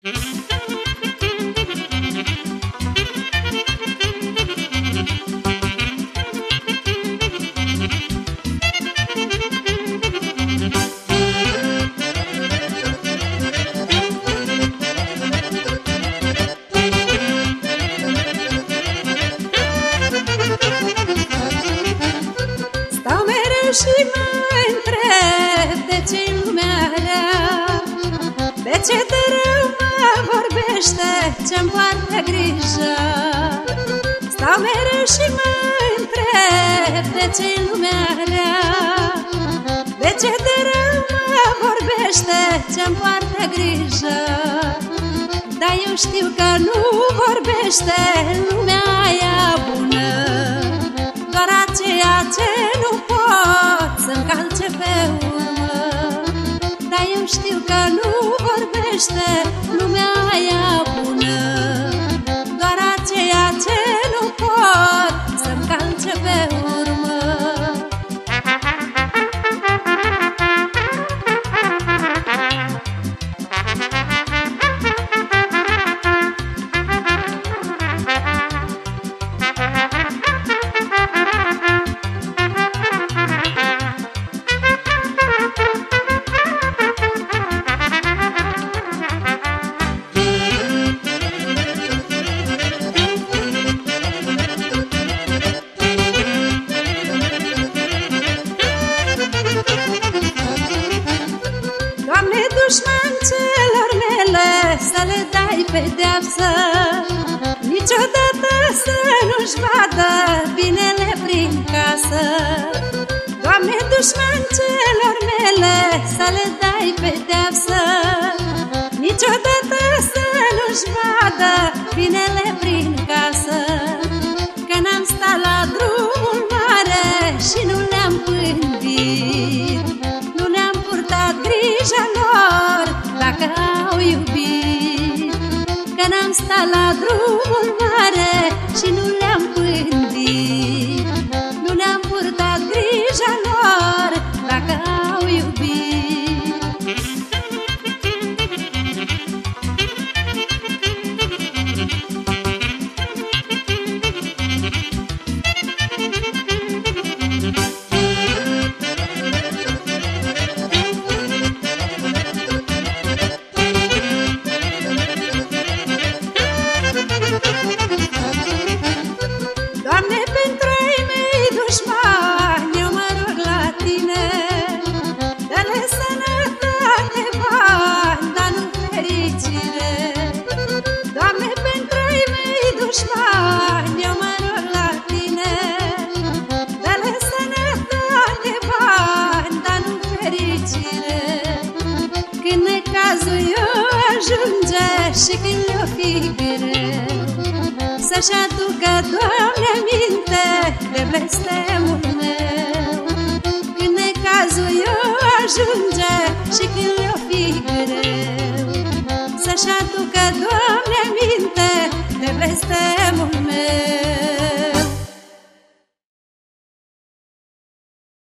Și mă întreb de ce-i lumea rea, de ce de rău mă vorbește ce-mi poartă grijă. Stau mereu și mă întreb de ce-i lumea rea, de ce de rău mă vorbește ce-mi poartă grijă. Dar eu știu că nu vorbește lumea aia bună, doar aceea ce nu pot să-mi calce pe urmă. Dar eu știu că nu vorbește lumea aia bună, doar aceea ce nu pot să-mi calce pe urmă. Dușman celor mele, să le dai pedeapsă, niciodată să nu-și vadă binele prin casă. Doamne, dușman celor mele, să le dai pedeapsă, niciodată să nu-și vadă binele prin casă. Că n-am stat la drumul mare și nu le-am pândit, nu le-am purtat grija lor dacă au iubit. Că n-am stat la drumul mare și nu le-am pândit, nu le-am purtat grija lor dacă au iubit. Doamne, pentru ai mei dușmani, eu mă rog la Tine, dă-le sănătate, bani, dar nu fericire. Doamne, pentru ai mei dușmani, eu mă rog la Tine, dă-le sănătate, bani, dar nu fericire. Când necazul eu ajunge și când le-o fi greu, să-și aducă, Doamne, aminte de blestemul